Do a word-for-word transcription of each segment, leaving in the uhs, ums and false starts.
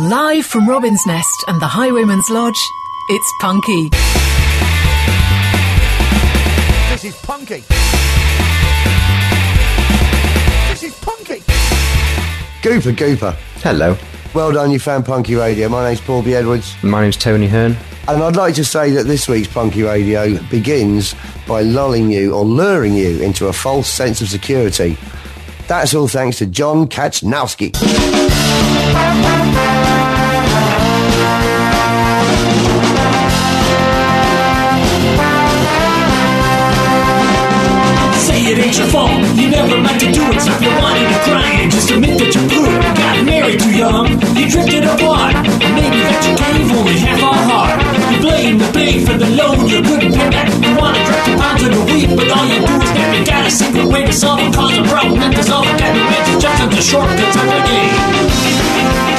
Live from Robin's Nest and the Highwayman's Lodge, it's Punky. This is Punky. This is Punky. Gooper, Gooper. Hello. Well done, you found Punky Radio. My name's Paul B. Edwards. My name's Tony Hearn. And I'd like to say that this week's Punky Radio begins by lulling you or luring you into a false sense of security. That's all thanks to John Kachnowski. Say it ain't your fault, you never meant to do it. Stop your whining and crying, just admit that you blew it. Got married too young, you drifted apart. Maybe that you gave only half our heart. You blame the bank for the loan you couldn't pay back. You wanna drop your pounds in a week, but all you do is that you got a secret way to solve a cause a problem and dissolve it. That remains just as the shortcuts of the game.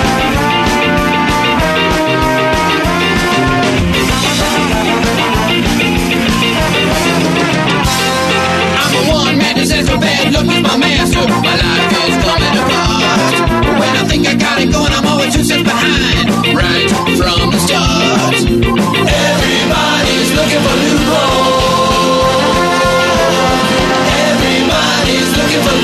Says a bad luck with my master. My life is coming apart. But when I think I got it going, I'm always two steps behind. Right from the start. Everybody's looking for loopholes. Everybody's looking for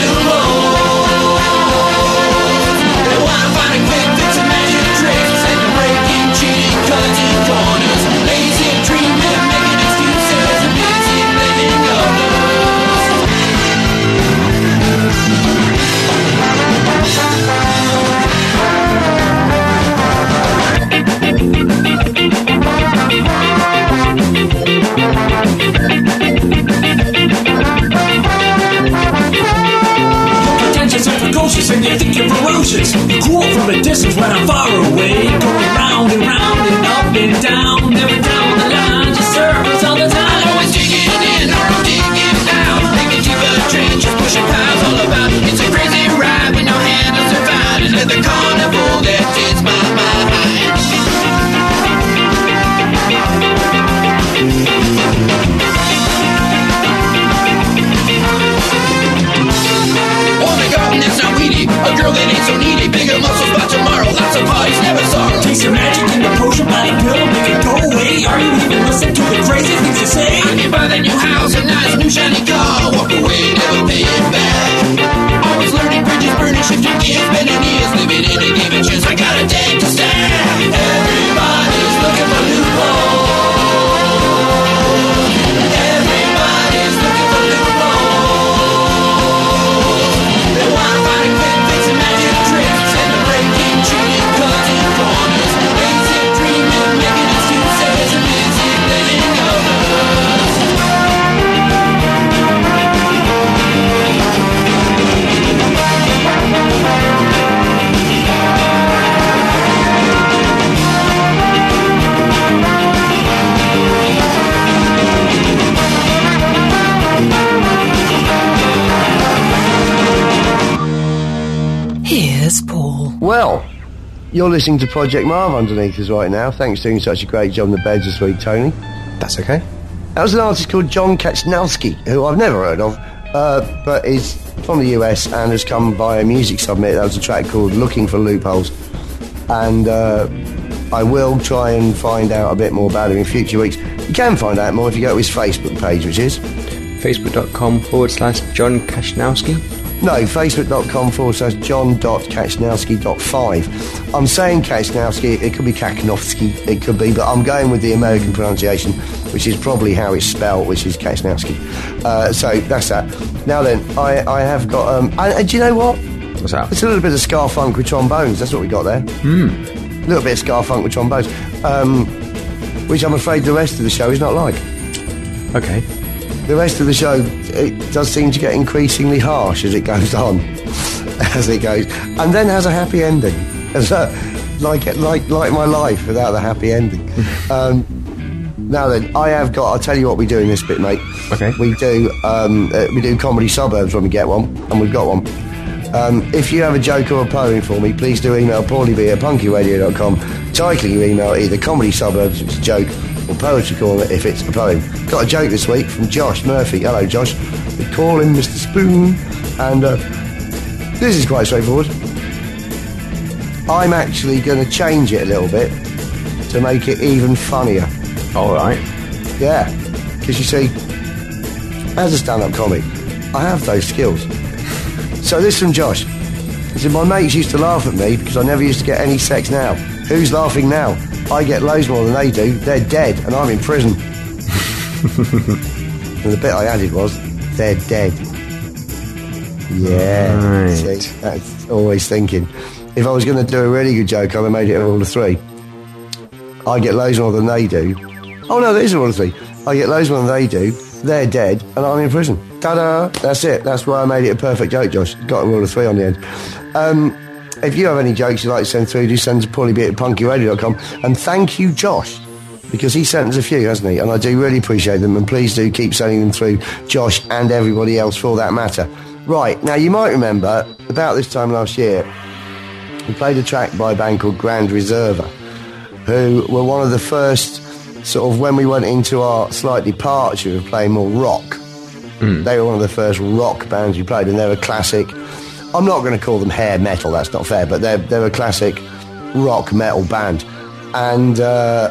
loopholes. They wanna find a quick fix and magic tricks and breaking, cheating, cutting corners. Lazy dreaming, making excuses and busy blaming others. And you think you're ferocious. You're cool from a distance when I'm far away. Going round and round and up and down. Never down the line, just circles all the time. Always digging in or I'm digging out. Making deeper trenches, pushing piles all about. It's a crazy ride with no handles to find. And let the carnival that is my mind. Oh my God, that's not weedy. A girl that ain't so needy. Bigger muscles by tomorrow. Lots of parties, never sorrow. Taste your magic in the potion by the pill. Make it go away. Are you even listening to the crazy things you say? I can buy that new house, a nice new shiny car. Walk away, never pay it back. Always learning bridges, burning, shifting gears. Spending years living in a given chance. I got a date to stand. Everybody's looking for loopholes. Everybody's looking for loopholes. They wanna find a quick fix and magic tricks and a breaking, cheating, cutting corners. Lazy dreaming, making excuses and busy blaming others. Here's Paul. Well, you're listening to Project Marv underneath us right now. Thanks for doing such a great job on the beds this week, Tony. That's okay. That was an artist called John Kachnowski, who I've never heard of, uh, but is from the U S and has come via Music Submit. That was a track called Looking for Loopholes. And uh, I will try and find out a bit more about him in future weeks. You can find out more if you go to his Facebook page, which is... Facebook.com forward slash John Kachnowski. No, facebook.com forward slash john.kachnowski.five. I'm saying Kachnowski, it could be Kachnowski, it could be, but I'm going with the American pronunciation, which is probably how it's spelled, which is Kachnowski. Uh, so that's that. Now then, I, I have got, um, and, and do you know what? What's that? It's a little bit of ska funk with trombones, that's what we got there. Hmm. A little bit of ska funk with trombones, um, which I'm afraid the rest of the show is not like. Okay. The rest of the show, it does seem to get increasingly harsh as it goes on, as it goes, and then has a happy ending, as a, like like like my life without the happy ending. um, now then, I have got. I'll tell you what we do in this bit, mate. Okay. We do um, uh, we do comedy suburbs when we get one, and we've got one. Um, if you have a joke or a poem for me, please do email paulieb at punkyradio dot com, titling your email either comedy suburbs if it's a joke, or poetry corner if it's a poem. Got a joke this week from Josh Murphy. Hello, Josh. We call him Mister Spoon, and uh, this is quite straightforward. I'm actually going to change it a little bit to make it even funnier. All right. Yeah, because you see, as a stand-up comic, I have those skills. So this from Josh. He said, my mates used to laugh at me because I never used to get any sex now. Who's laughing now? I get loads more than they do. They're dead and I'm in prison. And the bit I added was, they're dead. Yeah, Right. see, that's always thinking. If I was going to do a really good joke, I'd have made it a rule of three. I get loads more than they do. Oh no, there is a rule of three. I get loads more than they do. They're dead, and I'm in prison. Ta-da! That's it. That's why I made it a perfect joke, Josh. Got a rule of three on the end. Um, if you have any jokes you'd like to send through, do send to pauliebit at punky radio dot com. And thank you, Josh, because he sent us a few, hasn't he? And I do really appreciate them, and please do keep sending them through, Josh and everybody else for that matter. Right, now you might remember, about this time last year, we played a track by a band called Grand Reserva, who were one of the first, sort of when we went into our slight departure of playing more rock. Mm. They were one of the first rock bands we played, and they're a classic. I'm not going to call them hair metal, that's not fair, but they're, they're a classic rock metal band. And uh,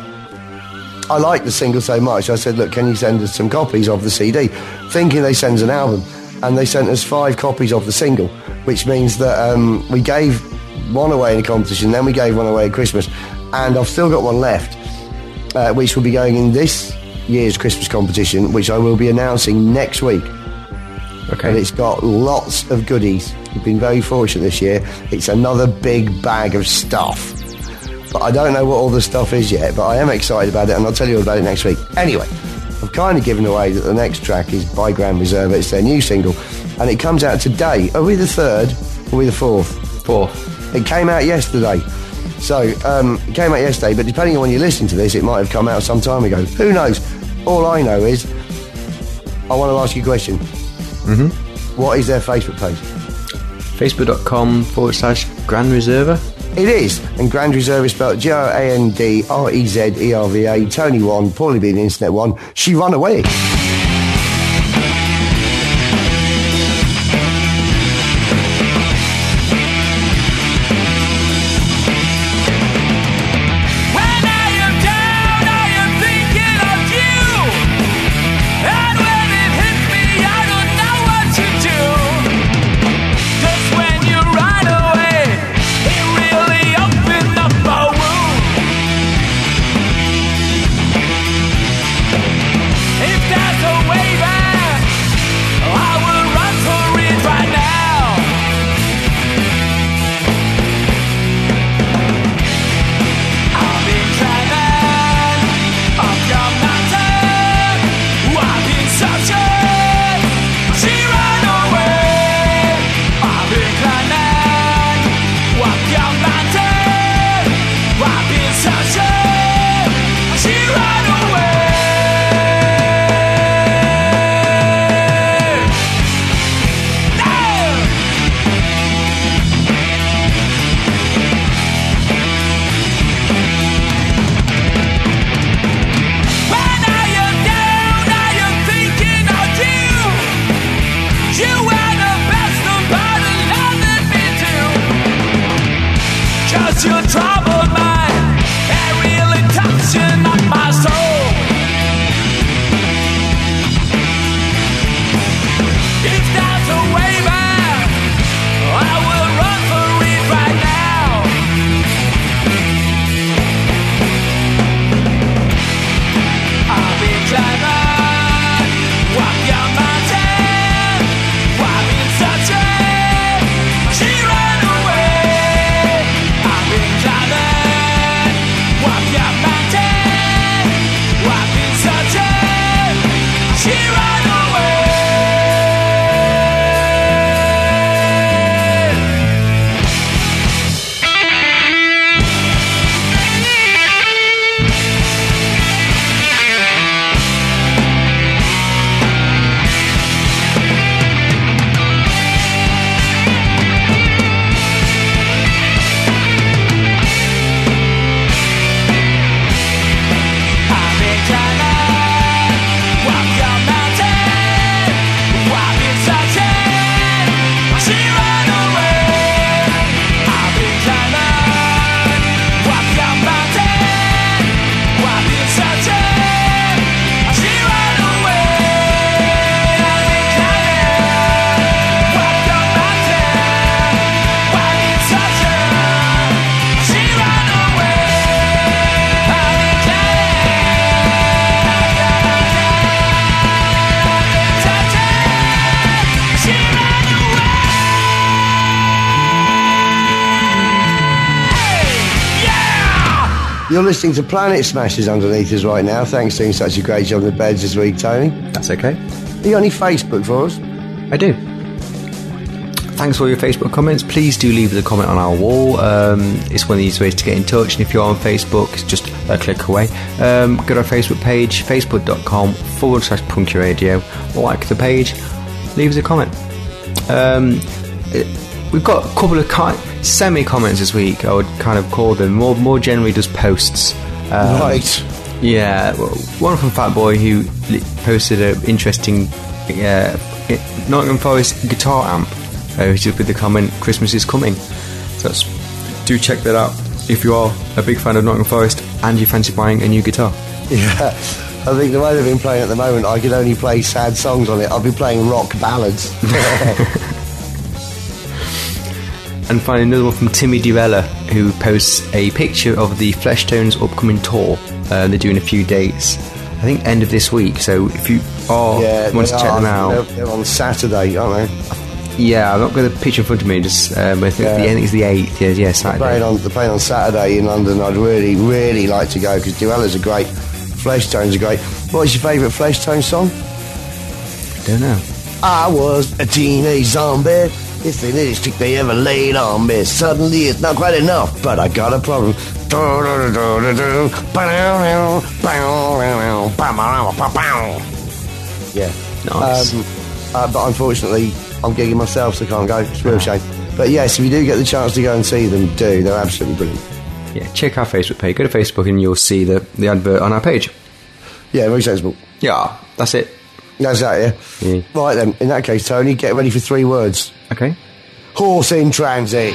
I liked the single so much, I said, look, can you send us some copies of the C D? Thinking they send us an album. And they sent us five copies of the single, which means that um, we gave one away in a competition, then we gave one away at Christmas, and I've still got one left, uh, which will be going in this year's Christmas competition, which I will be announcing next week. Okay. And it's got lots of goodies. We've been very fortunate this year. It's another big bag of stuff. But I don't know what all the stuff is yet, but I am excited about it, and I'll tell you all about it next week. Anyway, I've kind of given away that the next track is by Grand Reserva. It's their new single, and it comes out today. Are we the third? Or are we the fourth? Fourth. It came out yesterday. So, um, it came out yesterday, but depending on when you listen to this, it might have come out some time ago. Who knows? All I know is, I want to ask you a question. Mm-hmm. What is their Facebook page? Facebook.com forward slash Grand Reserva. It is, and Grand Reserve is spelled G R A N D R E Z E R V A. Tony one, Paulie B, the Internet one. She run away. If that's You're listening to Planet Smashers underneath us right now. Thanks for doing such a great job in the beds this week, Tony. That's okay. Are you got any Facebook for us? I do. Thanks for all your Facebook comments. Please do leave us a comment on our wall. Um, it's one of the easiest ways to get in touch. And if you're on Facebook, it's just a click away. Um, go to our Facebook page, facebook.com forward slash punky radio. Like the page. Leave us a comment. Um, we've got a couple of kind, semi-comments this week, I would kind of call them. More more generally just posts. Um, right. Yeah. Well, one from Fat Boy who posted an interesting uh, Nottingham Forest guitar amp. Uh, which is with the comment, Christmas is coming. So that's, do check that out if you are a big fan of Nottingham Forest and you fancy buying a new guitar. Yeah, I think the way they've been playing at the moment, I could only play sad songs on it. I'll be playing rock ballads. And finally another one from Timmy Durella, who posts a picture of the Fleshtones upcoming tour. Uh, they're doing a few dates, I think end of this week, so if you are yeah, want to check are. them out, they're, they're on Saturday, aren't they? Yeah, I've not got the picture in front of me, just um, I think, Yeah. the, I think it's the eighth, yeah, yeah, Saturday. They're playing, on, they're playing on Saturday in London. I'd really, really like to go because Duella's are great, Fleshtones are great. What's your favourite Fleshtone song? Don't know. I was a teenage zombie. It's the latest trick they ever laid on me. Suddenly it's not quite enough, but I got a problem. Yeah. Nice. Um, uh, but unfortunately, I'm gigging myself, so I can't go. It's a real shame. But yes, if you do get the chance to go and see them, do. They're absolutely brilliant. Yeah, check our Facebook page. Go to Facebook and you'll see the, the advert on our page. Yeah, very sensible. Yeah, that's it. That's that, yeah? Yeah. Right then, in that case, Tony, get ready for three words. Okay. Horse in transit.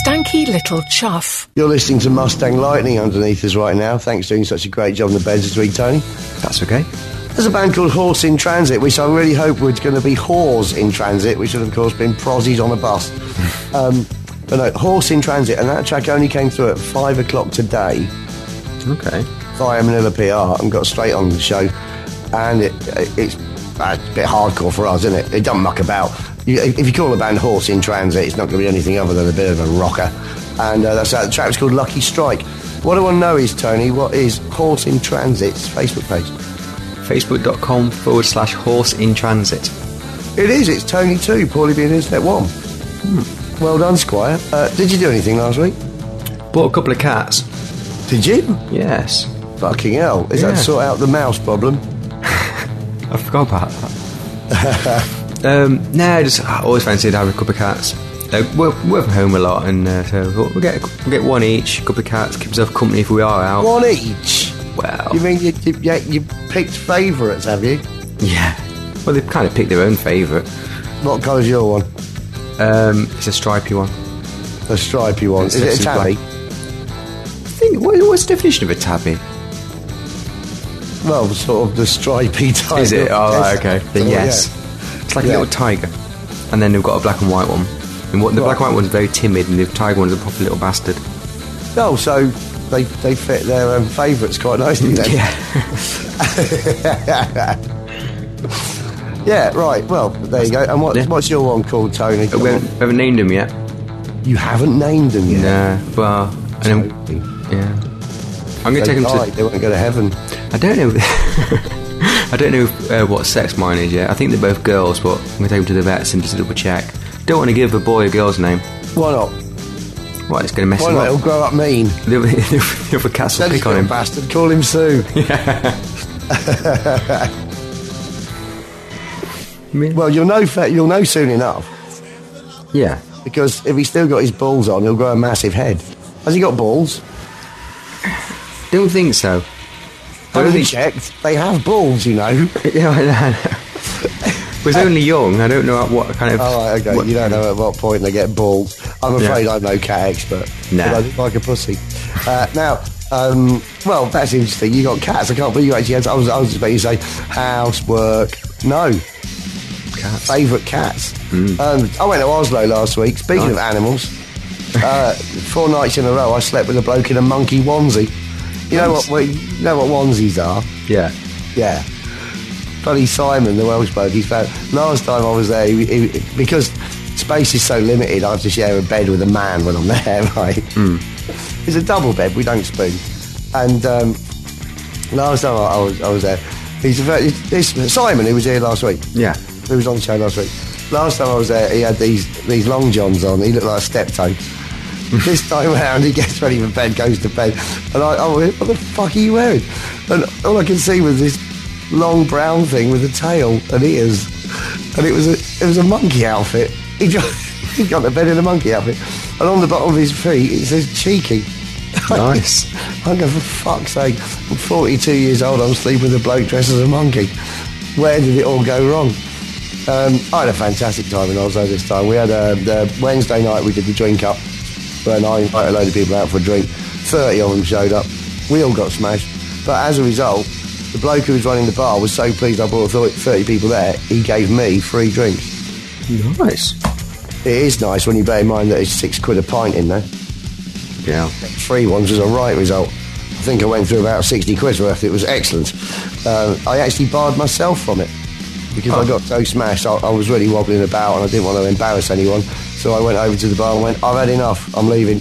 stanky little chuff. You're listening to Mustang Lightning underneath us right now. Thanks for doing such a great job on the beds this week, Tony. That's okay. There's a band called Horse in Transit, which I really hope was going to be Whores in Transit, which would, of course, been prozzies on a bus. um, but no, Horse in Transit, and that track only came through at five o'clock today. Okay. Via Manila P R, and got straight on the show. And it, it, it's, uh, it's a bit hardcore for us, isn't it? It doesn't muck about. You, if you call a band Horse in Transit, it's not going to be anything other than a bit of a rocker. And uh, that's how the track was called Lucky Strike. What I want to know is, Tony, what is Horse in Transit's Facebook page? Facebook.com forward slash Horse in Transit. It is, it's Tony two, Paulie being Internet one. Hmm. Well done, Squire. Uh, did you do anything last week? Bought a couple of cats. Did you? Yes. Fucking hell. Is Yeah. that to sort out the mouse problem? I forgot about that. um, no, just I always fancied to have a couple of cats. Uh, we're, we're from home a lot, and uh, so we'll get we'll get one each, a couple of cats, keep us company if we are out. One each? Well, You mean you, you, yeah, you picked favourites, have you? yeah. Well, they've kind of picked their own favourite. What colour's your one? Um, it's a stripy one. A stripy one. It's Is it a just tabby? I think, what, what's the definition of a tabby? Well, sort of the stripy type. Is it? of- Oh, right, okay. Then Oh, yes. It's like Yeah. a little tiger. And then they've got a black and white one. And what, the Right. black and white one's very timid, and the tiger one's a proper little bastard. Yeah. Oh, so they they fit their um, favourites quite nicely then. Yeah, right. Well, there you go. And what, Yeah. what's your one called, Tony? we, haven't, we haven't named them yet. You haven't named them yet. Nah, well, and then, yeah. I'm going to They take them died, to... they won't go to heaven. I don't know... I don't know uh, what sex mine is yet. I think they're both girls, but I'm going to take them to the vets and just double check. Don't want to give a boy a girl's name. Why not? Well, it's going to mess Why him not? He'll up. grow up mean. The other, the other cats will Said he's pick on a him. bastard. Call him Sue. Well, you'll know. Fa- you'll know soon enough, Yeah. because if he's still got his balls on, he'll grow a massive head. Has he got balls? Don't think so. I Have don't you think... checked? They have balls, you know. Yeah, I know. Was only young. I don't know at what kind of... Oh, right, okay. what- You don't know at what point they get balls. I'm afraid Yeah. I'm no cat expert. Nah. But I look like a pussy. Uh, now, um, well, that's interesting. You got cats. I can't believe you actually had... I was, I was expecting you to say housework. No. Cats. Favourite cats. Mm. Um, I went to Oslo last week. Speaking of animals, uh, four nights in a row I slept with a bloke in a monkey onesie. You know what? Well, you know what onesies are? Yeah. Yeah. Bloody Simon, the Welsh bloke, he's found... Last time I was there, he, he, because space is so limited, I have to share a bed with a man when I'm there, right? Mm. It's a double bed, we don't spoon. And um, last time I, I, was, I was there, he's a very, this, Simon, who was here last week, Yeah. who was on the show last week, last time I was there, he had these, these long johns on, he looked like a steptoe. This time round, he gets ready for bed, goes to bed, and I, I went, what the fuck are you wearing? And all I could see was this long brown thing with a tail and ears, and it was a it was a monkey outfit. He got, he got to bed in a monkey outfit, and on the bottom of his feet it says cheeky. Nice. I go, for fuck's sake, I'm forty-two years old, I'm sleeping with a bloke dressed as a monkey. Where did it all go wrong? Um, I had a fantastic time in Oslo this time. We had a, the Wednesday night, we did the drink up, when I invited a load of people out for a drink. thirty of them showed up. We all got smashed. But as a result, the bloke who was running the bar was so pleased I brought thirty people there, he gave me free drinks. Nice. It is nice when you bear in mind that it's six quid a pint in there. Yeah. Free ones was a right result. I think I went through about sixty quid's worth. It was excellent. Uh, I actually barred myself from it because Oh. I got so smashed. I, I was really wobbling about and I didn't want to embarrass anyone. So I went over to the bar and went, I've had enough, I'm leaving.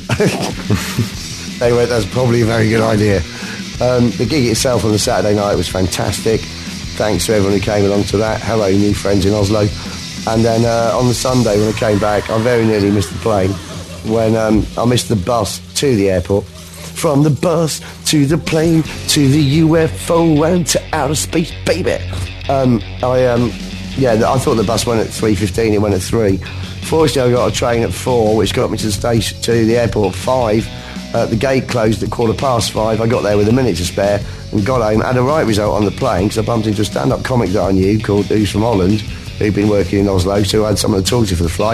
They went, that's probably a very good idea. Um, the gig itself on the Saturday night was fantastic. Thanks to everyone who came along to that. Hello, new friends in Oslo. And then uh, on the Sunday when I came back, I very nearly missed the plane when um, I missed the bus to the airport. From the bus to the plane to the U F O and to outer space, baby. Um, I um, yeah, I thought the bus went at three fifteen. It went at three. Fortunately, I got a train at four, which got me to the station to the airport at five. Uh, the gate closed at quarter past five. I got there with a minute to spare and got home. Had a right result on the plane because I bumped into a stand-up comic that I knew called Who's from Holland, who'd been working in Oslo, so I had someone to talk to for the flight.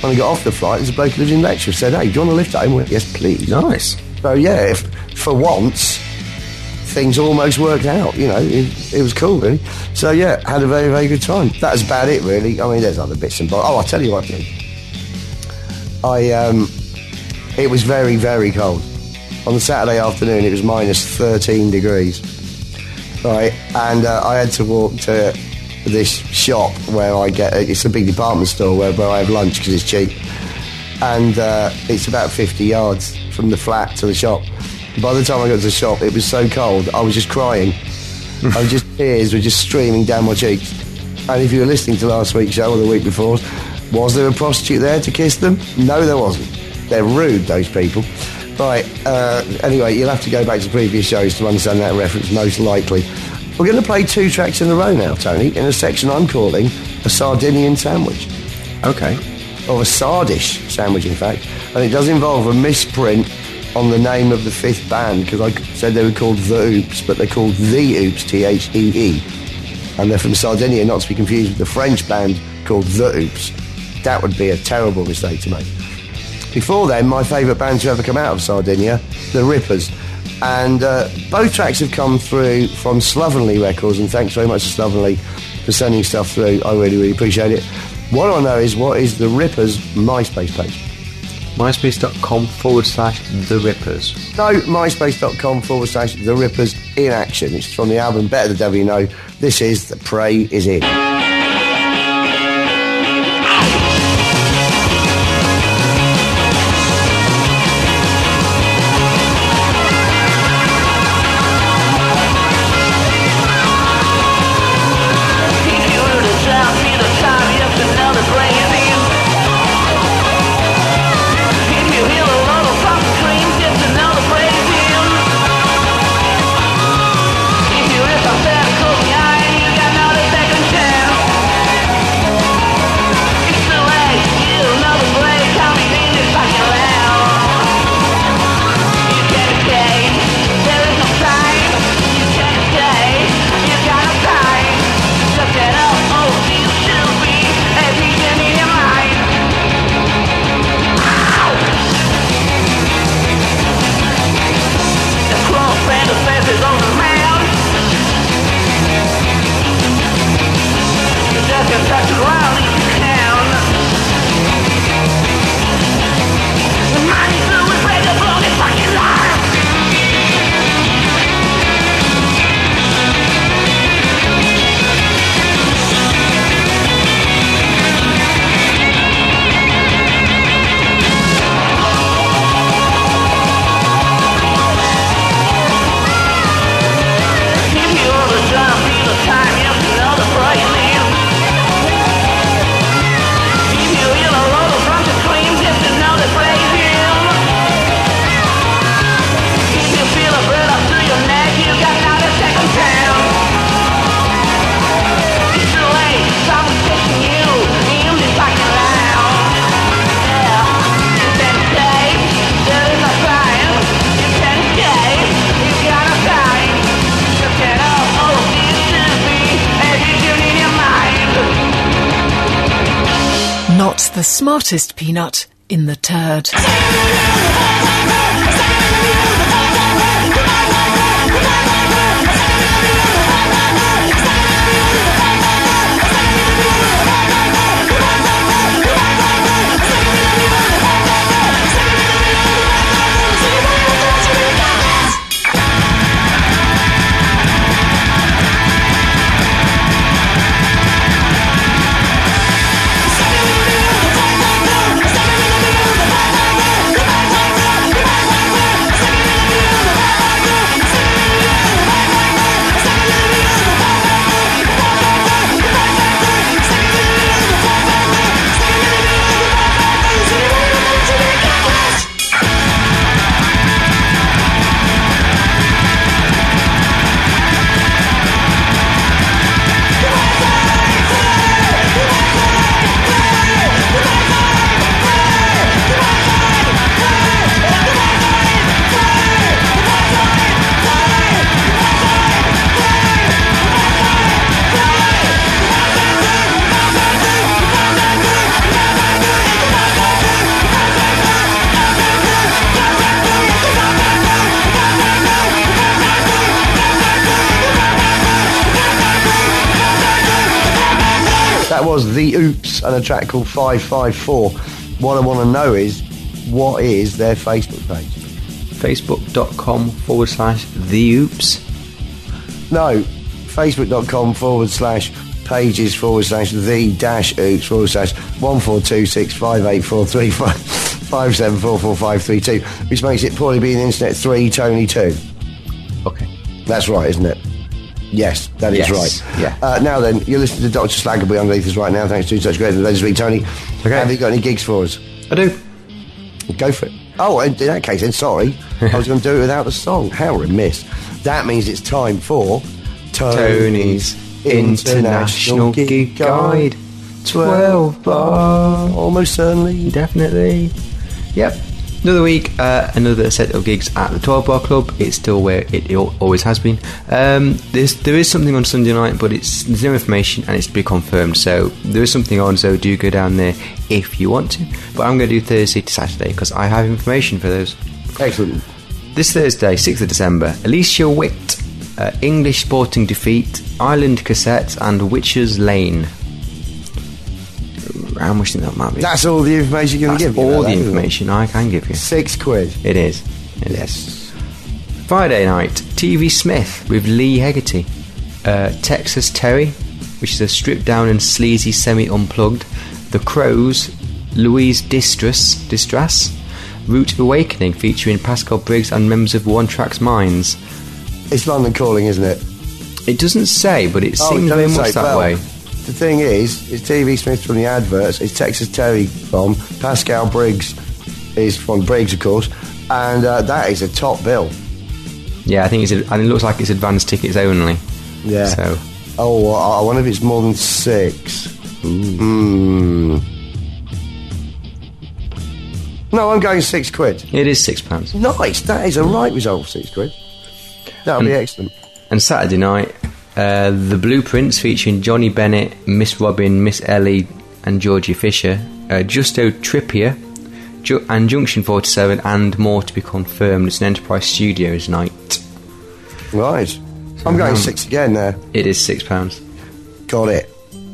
when I got off the flight, there's a bloke who lives in Letchworth said, hey, do you want to lift home? I went, yes, please. Nice. So, yeah, if, for once, things almost worked out, you know, it, it was cool, really. So, yeah, had a very, very good time. That was about it, really. I mean, there's other bits and bobs. Oh, I'll tell you what I did. I, um, it was very, very cold. On the Saturday afternoon, it was minus thirteen degrees. Right, and uh, I had to walk to this shop where I get, it's a big department store where, where I have lunch because it's cheap. And uh, it's about fifty yards from the flat to the shop. By the time I got to the shop, it was so cold, I was just crying. I was just, tears were just streaming down my cheeks. And if you were listening to last week's show or the week before, was there a prostitute there to kiss them? No, there wasn't. They're rude, those people. Right, uh, anyway, you'll have to go back to previous shows to understand that reference, most likely. We're going to play two tracks in a row now, Tony, in a section I'm calling a Sardinian sandwich. Okay. Or a Sardish sandwich, in fact. And it does involve a misprint on the name of the fifth band, because I said they were called The Oops, but they're called The Oops, T H E E. And they're from Sardinia, not to be confused with the French band called The Oops. That would be a terrible mistake to make. Before then, my favourite band to ever come out of Sardinia, The Rippers. And uh, both tracks have come through from Slovenly Records, and thanks very much to Slovenly for sending stuff through. I really, really appreciate it. What I know is, what is The Rippers' MySpace page? MySpace.com forward slash The Rippers. No, MySpace.com forward slash The Rippers in action. It's from the album Better the Devil You Know. This is The Prey Is In. Not the smartest peanut in the turd. That was The Oops and a track called five five four. What I want to know is, what is their Facebook page? Facebook.com forward slash The Oops. No, Facebook.com forward slash pages forward slash the dash oops forward slash one four two six five eight four three five five seven four four five three two, which makes it Paulie B in the Internet three, Tony two. Okay. That's right, isn't it? Yes, that is Yes, right. yeah. Uh, now then, you're listening to Doctor Slaggerby underneath us right now. Thanks to such great this week, Tony. Okay. Have you got any gigs for us? I do. Go for it. Oh, in that case, then sorry, I was going to do it without the song. How remiss. That means it's time for Tony's International Gig Guide. twelve bar. Almost certainly. Definitely. Yep. Another week, uh, another set of gigs at the twelve Bar Club. It's still where it al- always has been. Um, there's, there is something on Sunday night, but it's there's no information and it's to be confirmed. So there is something on, so do go down there if you want to. But I'm going to do Thursday to Saturday because I have information for those. Excellent. This Thursday, sixth of December, Alicia Witt, uh, English Sporting Defeat, Island Cassette and Witcher's Lane. How much do you think that might be? That's all the information you're going That's to give me. all about the that, isn't it? information I can give you. Six quid. It is. It Yes. is. Friday night, T V Smith with Lee Hegarty. Uh, Texas Terry, which is a stripped down and sleazy semi-unplugged. The Crows, Louise Distress, Distress, Root Awakening featuring Pascal Briggs and members of One Track's Minds. It's London Calling, isn't it? It doesn't say, but it Oh, it seems very doesn't much say. that Well, way. The thing is, it's T V Smith from the adverts, it's Texas Terry from, Pascal Briggs is from Briggs, of course, and uh, that is a top bill. Yeah, I think it's, and it looks like it's advanced tickets only. Yeah. So, Oh, I I wonder if it's more than six. Hmm. No, I'm going six quid. it is six pounds. Nice, that is a right result for six quid. That'll be excellent. And Saturday night, uh, The Blueprints featuring Johnny Bennett, Miss Robin, Miss Ellie, and Georgie Fisher, uh, Justo Trippier, Ju- and Junction forty-seven, and more to be confirmed. It's an Enterprise Studios night. Right. I'm going six again there. It is six pounds. Got it.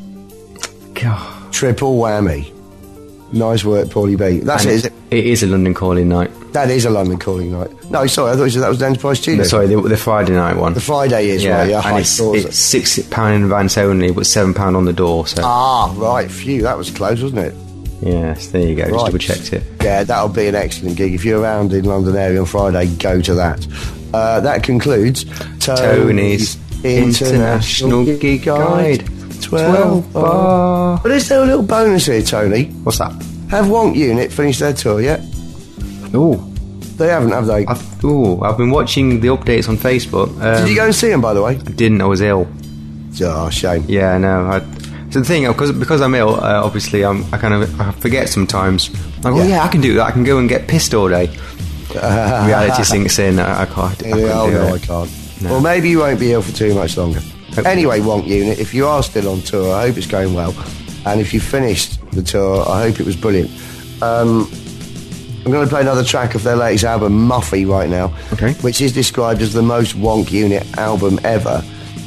God. Triple whammy. Nice work, Paulie B. That's And it, it, is it? it is a London calling night. That is a London Calling night. No, sorry, I thought you said that was the Enterprise Studio. No, sorry, the, the Friday night one. The Friday is, yeah, right, yeah. and I it's, thought it's six pound in advance only, but seven pound on the door. So Ah, right, phew, that was close, wasn't it? yes, there you go. Just Right. double checked it. Yeah, that'll be an excellent gig. If you're around in London area on Friday, go to that. Uh, that concludes Tony's International Gig Guide. twelve bar. But is there a little bonus here, Tony? What's that? Have Wonk Unit finished their tour yet? Oh, They haven't, have they? I've, ooh, I've been watching the updates on Facebook. Um, Did you go and see them, by the way? I didn't. I was ill. Oh, shame. Yeah, no. I, so the thing, because because I'm ill, uh, obviously, I'm, I kind of I forget sometimes. Like, Yeah. oh yeah, I can do that. I can go and get pissed all day. Reality sinks in. I, I can't. I Yeah, couldn't oh, do no, it. I can't. No. Well, maybe you won't be ill for too much longer. Hopefully. Anyway, Wonk Unit, if you are still on tour, I hope it's going well. And if you finished the tour, I hope it was brilliant. Um, I'm going to play another track of their latest album, Muffy, right now, Okay. which is described as the most Wonk Unit album ever.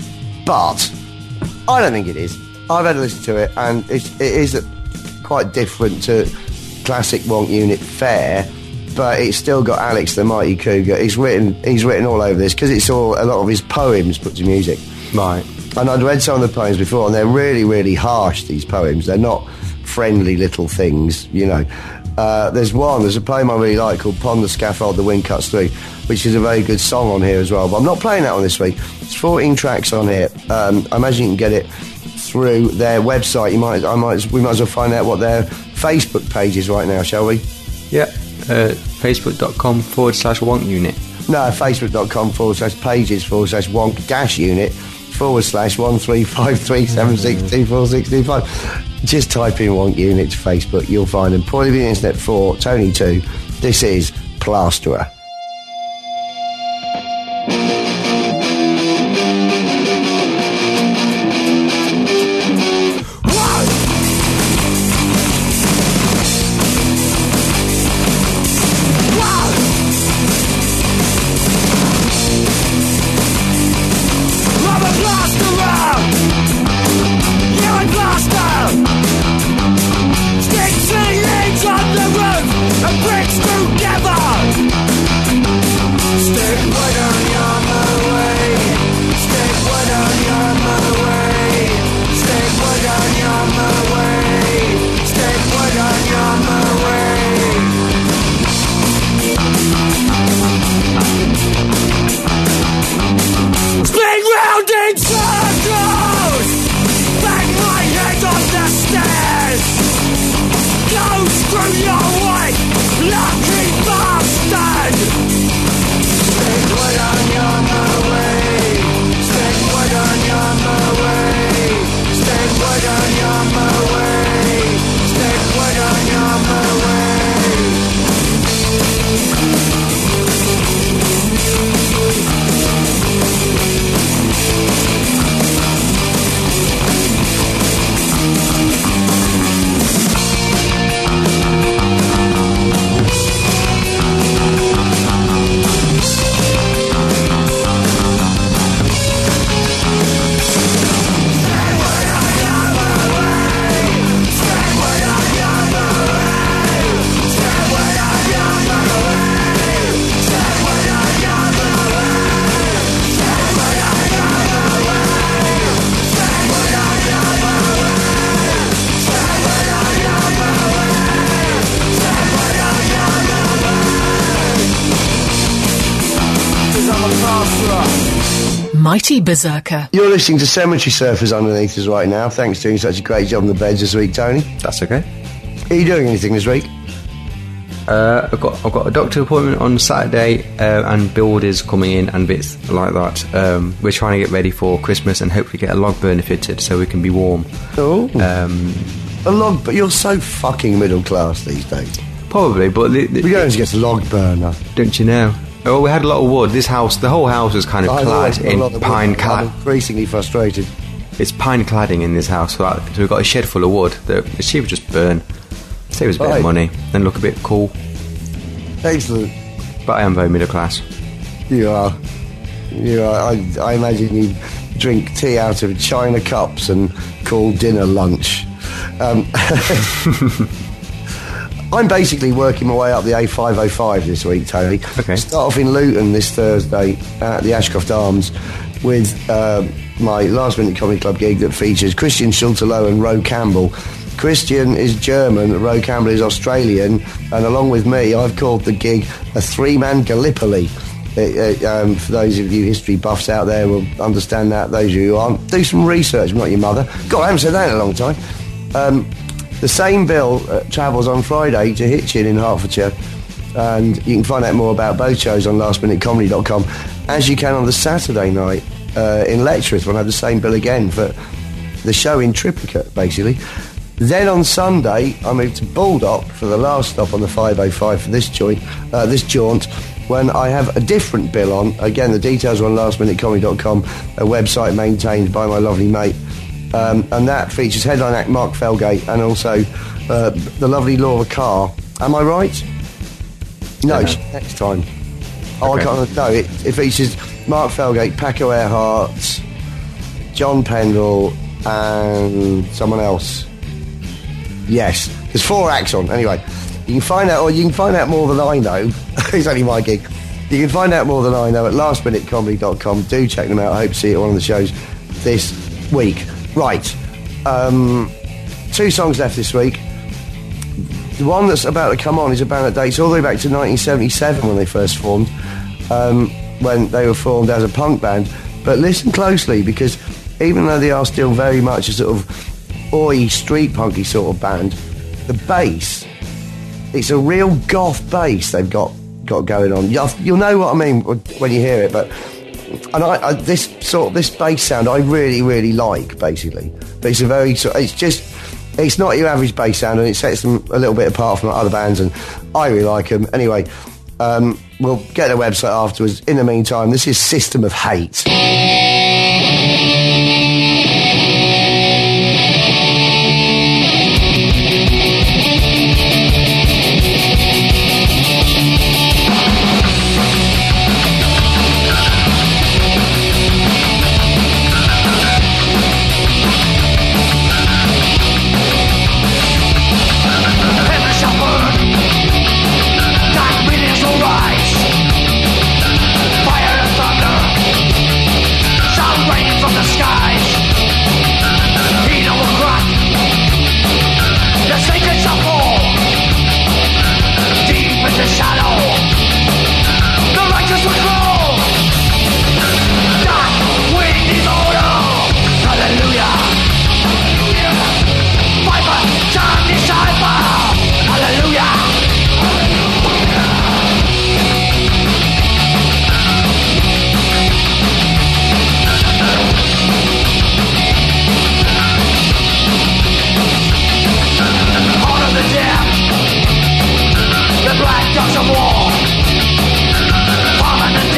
But I don't think it is. I've had a listen to it, and it's, it is a, quite different to classic Wonk Unit fare, but it's still got Alex the Mighty Cougar. He's written, he's written all over this because it's all a lot of his poems put to music. Right. And I'd read some of the poems before, and they're really, really harsh, these poems. They're not friendly little things, you know. Uh, there's one, there's a poem I really like called Pond the Scaffold, the Wind Cuts Through, which is a very good song on here as well. But I'm not playing that one this week. It's fourteen tracks on here. Um, I imagine you can get it through their website. You might, I might, we might as well find out what their Facebook page is right now, shall we? Yeah. Uh, Facebook.com forward slash Wonk Unit. No, facebook.com forward slash pages forward slash wonk dash unit forward slash one three five three seven six two four six two five. Just type in Wonk Unit to Facebook, you'll find them. Paulie B Internet four, Tony two. This is Plasterer. I'm a blaster! Yeah, I blaster! mighty berserker. You're listening to Cemetery Surfers underneath us right now. Thanks for doing such a great job on the beds this week, Tony. That's okay. Are you doing anything this week? Uh, I've got I've got a doctor appointment on Saturday, uh, and builders coming in and bits like that. Um, we're trying to get ready for Christmas and hopefully get a log burner fitted so we can be warm. Oh, um, a log. But you're so fucking middle class these days. Probably, but the, the, we're going to get a log burner, don't you know? Oh, we had a lot of wood. This house, the whole house is kind of clad in pine clad. I'm increasingly frustrated. It's pine cladding in this house, so, that, so we've got a shed full of wood that it's cheaper just burn. Save us a bit right. of money and look a bit cool. Excellent. But I am very middle class. You are. You are. I, I imagine you drink tea out of china cups and call dinner lunch. Um, I'm basically working my way up the A five oh five this week, Tony. Okay. Start off in Luton this Thursday at the Ashcroft Arms with uh, my Last Minute Comedy Club gig that features Christian Schulterloh and Ro Campbell. Christian is German, Ro Campbell is Australian, and along with me, I've called the gig a three-man Gallipoli. It, uh, um, for those of you history buffs out there will understand that. Those of you who aren't, do some research. I'm not your mother. God, I haven't said that in a long time. Um, the same bill uh, travels on Friday to Hitchin in Hertfordshire, and you can find out more about both shows on last minute comedy dot com, as you can on the Saturday night uh, in Letchworth when I have the same bill again for the show in triplicate, basically. Then on Sunday, I moved to Baldock for the last stop on the five oh five for this joint, uh, this jaunt, when I have a different bill on. Again, the details are on last minute comedy dot com, a website maintained by my lovely mate. Um, and that features headline act Mark Felgate and also uh, the lovely Laura Carr. Am I right? No, yeah. Next time. Oh, okay. I can't. No, it, it features Mark Felgate, Paco Earhart, John Pendle, and someone else. Yes, there's four acts on. Anyway, you can find out, or you can find out more than I know. It's only my gig. You can find out more than I know at last minute comedy dot com. Do check them out. I hope to see you at one of the shows this week. Right, um, two songs left this week. The one that's about to come on is a band that dates all the way back to nineteen seventy-seven when they first formed, um, when they were formed as a punk band. But listen closely, because even though they are still very much a sort of oi, street punky sort of band, the bass, it's a real goth bass they've got got going on. You'll, you'll know what I mean when you hear it, but and I, I this sort of this bass sound I really really like, basically. But it's a very sort it's just it's not your average bass sound, and it sets them a little bit apart from other bands, and I really like them. Anyway, um, we'll get their website afterwards. In the meantime, this is System of Hate. Dogs of war, permanent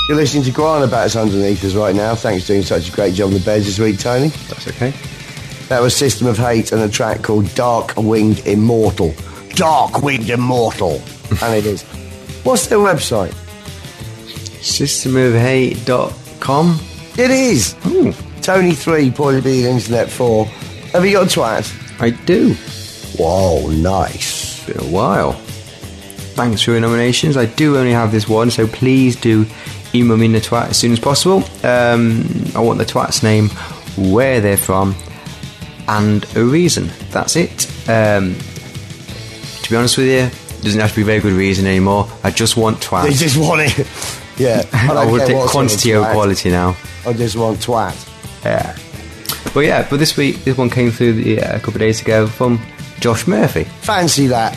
You're listening to Guana Bats underneath us right now. Thanks for doing such a great job on the beds this week, Tony. That's okay. That was System of Hate and a track called Dark Winged Immortal. Dark Winged Immortal. And it is. What's their website? system of hate dot com. It is. Ooh. Tony three, Paulie B, and Internet four. Have you got a twat? I do. Whoa, nice. Been a while. Thanks for your nominations. I do only have this one, so please do email me the twat as soon as possible. Um, I want the twat's name, where they're from, and a reason. That's it. Um, to be honest with you, it doesn't have to be a very good reason anymore. I just want twat. They just want it. Yeah. I, I would care take what sort of quantity over twat. quality now. I just want twat. Yeah. But yeah, but this week, this one came through the, uh, a couple of days ago from Josh Murphy. Fancy that.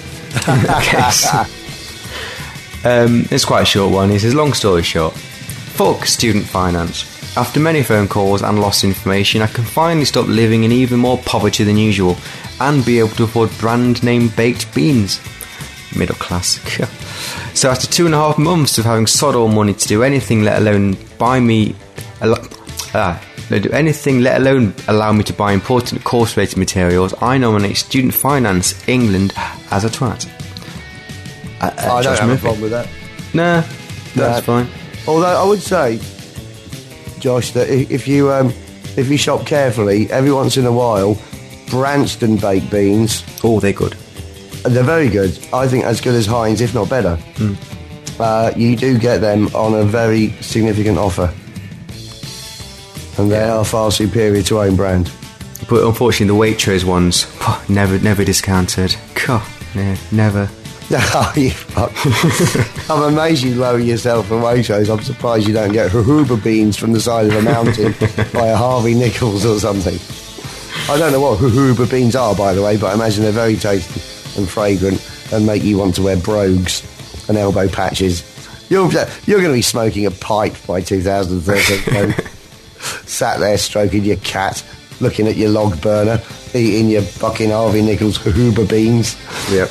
um, it's quite a short one. He says, long story short, fuck student finance. After many phone calls and lost information, I can finally stop living in even more poverty than usual and be able to afford brand name baked beans. Middle class. So after two and a half months of having sod all money to do anything, let alone buy me a lot, ah, do anything, let alone allow me to buy important course-related materials, I nominate Student Finance England as a twat. Uh, uh, I don't Josh have Murphy. a problem with that. Nah, that's Nah. fine. Although I would say, Josh, that i- if you um, if you shop carefully, every once in a while, Branston baked beans, Oh, they're good. they're very good. I think as good as Heinz, if not better. Mm. Uh, you do get them on a very significant offer. And they are far superior to own brand. But unfortunately, the Waitrose ones, never, never discounted. God, yeah, never. Oh, you fuck. I'm amazed you lower yourself from Waitrose. I'm surprised you don't get jojoba beans from the side of a mountain by a Harvey Nichols or something. I don't know what jojoba beans are, by the way, but I imagine they're very tasty and fragrant and make you want to wear brogues and elbow patches. You're, you're going to be smoking a pipe by two thousand thirteen. Sat there stroking your cat, looking at your log burner, eating your fucking Harvey Nichols jojoba beans. Yep.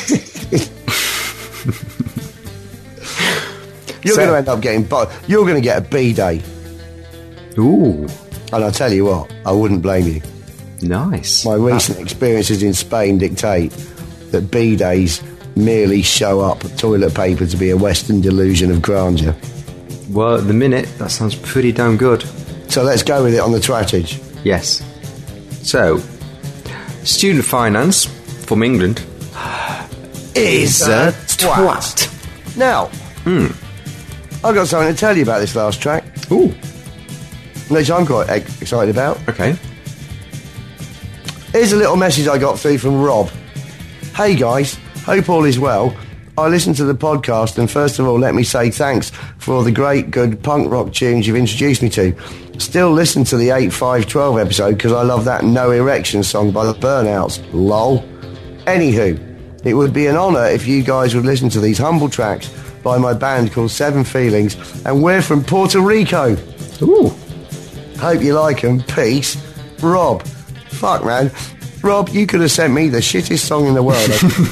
You're So- going to end up getting... Bo- you're going to get a B-day. Ooh, And I'll tell you what, I wouldn't blame you. nice. My recent experiences in Spain dictate that B-days merely show up toilet paper to be a Western delusion of grandeur. Well, at the minute, that sounds pretty damn good. So let's go with it on the twattage. Yes. So, student finance from England is a twat. Now, Hmm. I've got something to tell you about this last track, Ooh, which I'm quite ex- excited about. okay. Here's a little message I got through from Rob. Hey guys, hope all is well. I listened to the podcast and first of all let me say thanks for all the great good punk rock tunes you've introduced me to. Still listen to the eight five twelve episode because I love that No Erection song by the Burnouts. Lol. Anywho, it would be an honour if you guys would listen to these humble tracks by my band called Seven Feelings, and we're from Puerto Rico. Ooh. Hope you like 'em. Peace. Rob. Fuck, man. Rob, you could have sent me the shittest song in the world.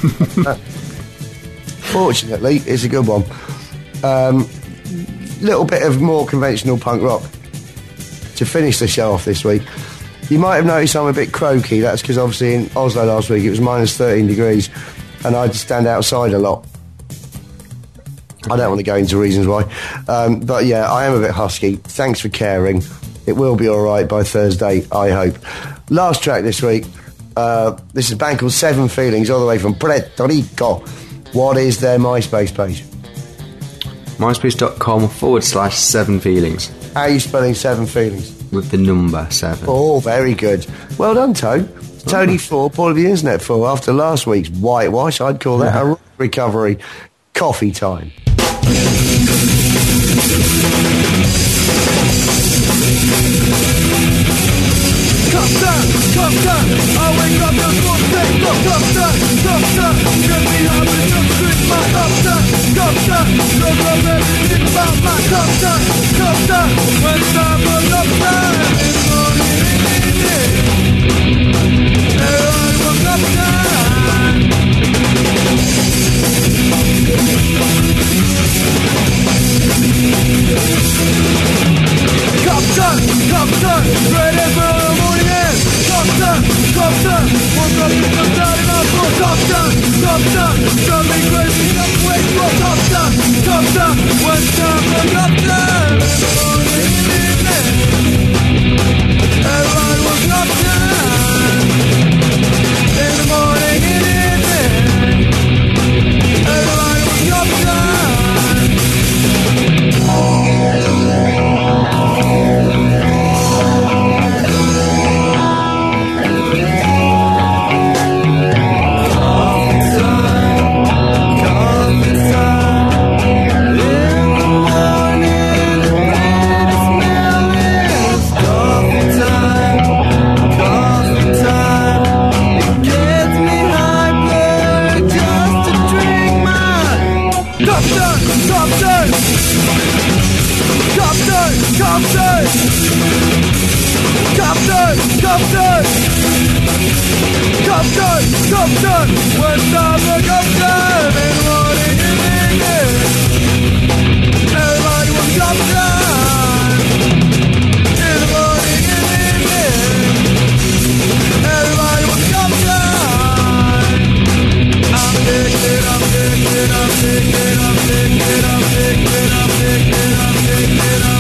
Fortunately, it's a good one. Um, little bit of more conventional punk rock to finish the show off this week. You might have noticed I'm a bit croaky. That's because obviously in Oslo last week it was minus thirteen degrees and I had to stand outside a lot. I don't want to go into reasons why. Um, but yeah, I am a bit husky. Thanks for caring. It will be alright by Thursday, I hope. Last track this week. Uh, this is a band called Seven Feelings, all the way from Puerto Rico. What is their MySpace page? MySpace.com forward slash seven feelings How are you spelling Seven Feelings? with the number seven. Oh, very good. Well done, Tone. Tony four, Paul of the Internet four. After last week's whitewash, I'd call that a recovery. Coffee time. Doctor, doctor, I wake up and walk in. Doctor, doctor, get me up and jump with my doctor. Doctor, don't know everything about my doctor. Doctor, when I'm a doctor, it's morning, I'm a doctor. Doctor, doctor, drive me crazy, don't wait for doctor, doctor, one time for doctor. Everybody was doctor. In the morning and evening, everybody was doctor. Compton! Compton! Compton! Compton! Compton! West Africa, Compton! In the morning and evening, everybody was Compton! In the morning and evening, everybody was Compton! I'm addicted, I'm addicted, I'm addicted, I'm addicted, I'm addicted, I'm addicted, I'm addicted, I'm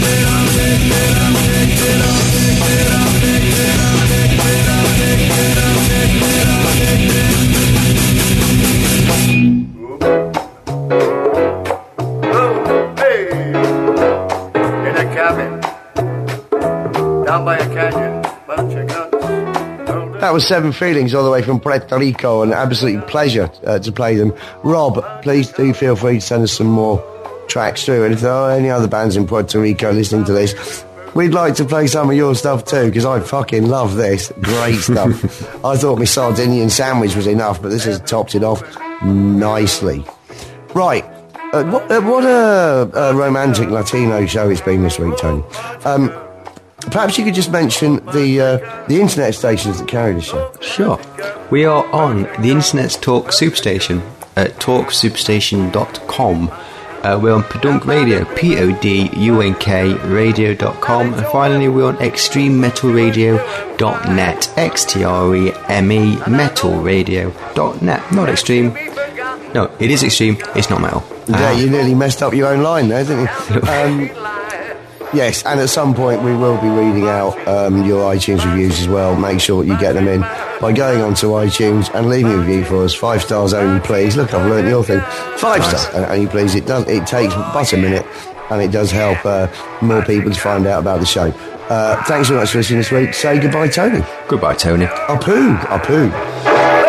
That was Seven Feelings all the way from Puerto Rico, an absolute pleasure uh, to play them. Rob, please do feel free to send us some more tracks through, and if there are any other bands in Puerto Rico listening to this, we'd like to play some of your stuff too, because I fucking love this. Great stuff. I thought my Sardinian sandwich was enough, but this has topped it off nicely. Right, uh, what, uh, what a, a romantic Latino show it's been this week, Tony. Um, perhaps you could just mention the uh, the internet stations that carry the show. Sure. We are on the Internet Talk Superstation at talk superstation dot com. Uh, we're on Podunk Radio, P O D U N K radio dot com, and finally we're on extreme metal radio dot net, X T R E M E metal radio dot net. Not extreme. No, it is extreme, it's not metal. Yeah, Ah. you nearly messed up your own line there, didn't you? um, yes, and at some point we will be reading out um, your iTunes reviews as well. Make sure you get them in by going onto iTunes and leaving a review for us. Five stars only, please. Look, I've learnt your thing. Five Nice. stars only, please. It does. It takes but a minute, and it does help uh, more people to find out about the show. Uh, thanks very much for listening this week. Say goodbye, Tony. Goodbye, Tony. Apu, apu.